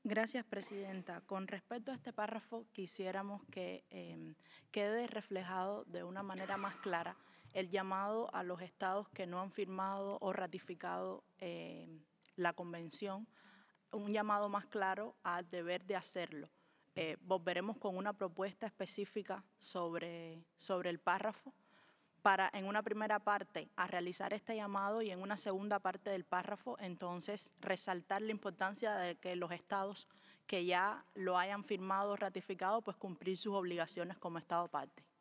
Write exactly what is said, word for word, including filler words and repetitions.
Gracias, Presidenta. Con respecto a este párrafo, quisiéramos que em, quede reflejado de una manera más clara el llamado a los estados que no han firmado o ratificado em, la convención, un llamado más claro al deber de hacerlo. Eh, volveremos con una propuesta específica sobre, sobre el párrafo para en una primera parte a realizar este llamado y en una segunda parte del párrafo entonces resaltar la importancia de que los estados que ya lo hayan firmado o ratificado pues cumplir sus obligaciones como estado parte.